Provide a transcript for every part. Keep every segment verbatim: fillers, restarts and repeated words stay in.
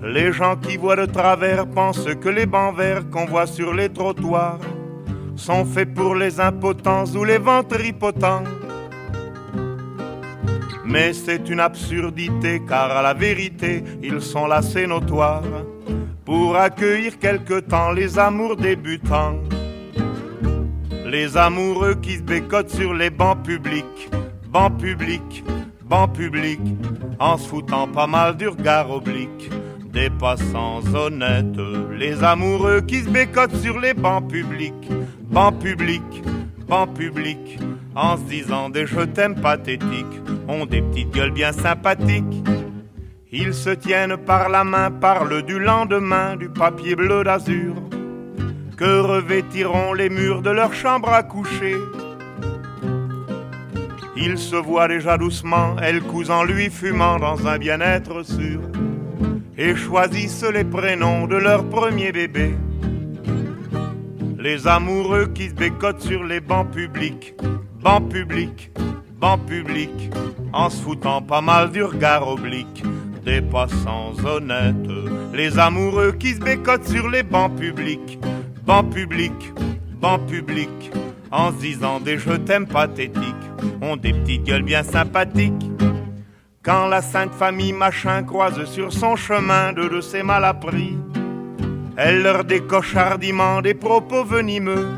Les gens qui voient de travers pensent que les bancs verts qu'on voit sur les trottoirs sont faits pour les impotents ou les ventripotents. Mais c'est une absurdité, car à la vérité, ils sont là, c'est notoire, pour accueillir quelque temps les amours débutants. Les amoureux qui se bécotent sur les bancs publics, bancs publics, bancs publics, en se foutant pas mal du regard oblique des passants honnêtes. Les amoureux qui se bécotent sur les bancs publics, bancs publics, bancs publics, en se disant des je t'aime pathétiques, ont des petites gueules bien sympathiques. Ils se tiennent par la main, parlent du lendemain, du papier bleu d'azur que revêtiront les murs de leur chambre à coucher. Ils se voient déjà doucement, elle cousant lui fumant dans un bien-être sûr, et choisissent les prénoms de leur premier bébé. Les amoureux qui se bécotent sur les bancs publics, bancs publics, bancs publics, en se foutant pas mal du regard oblique des passants honnêtes. Les amoureux qui se bécotent sur les bancs publics, bancs publics, bancs publics, en se disant des je t'aime pathétiques, ont des petites gueules bien sympathiques. Quand la sainte famille machin croise sur son chemin deux de ses malappris, elle leur décoche hardiment des propos venimeux.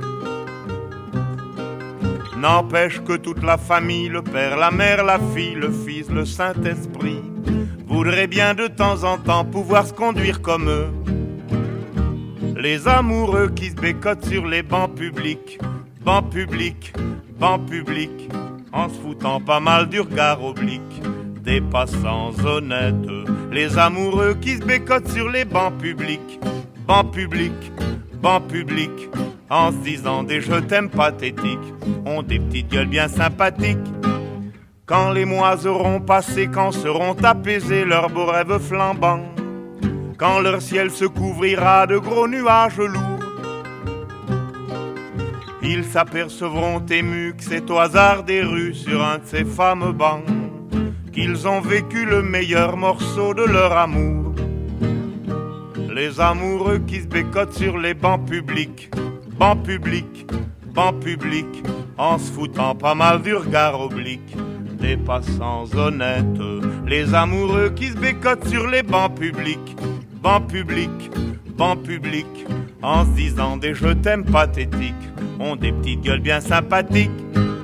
N'empêche que toute la famille, le père, la mère, la fille, le fils, le Saint-Esprit, voudraient bien de temps en temps pouvoir se conduire comme eux. Les amoureux qui se bécotent sur les bancs publics, bancs publics, bancs publics, en se foutant pas mal du regard oblique des passants honnêtes. Les amoureux qui se bécotent sur les bancs publics, bancs publics, bancs publics, en se disant des je t'aime pathétiques, ont des petites gueules bien sympathiques. Quand les mois auront passé, quand seront apaisés leurs beaux rêves flambants, quand leur ciel se couvrira de gros nuages lourds, ils s'apercevront émus que c'est au hasard des rues, sur un de ces fameux bancs, qu'ils ont vécu le meilleur morceau de leur amour. Les amoureux qui se bécotent sur les bancs publics, bancs publics, bancs publics, en se foutant pas mal du regard oblique des passants honnêtes. Les amoureux qui se bécotent sur les bancs publics, bancs publics, bancs publics, en se disant des je t'aime pathétiques, ont des petites gueules bien sympathiques.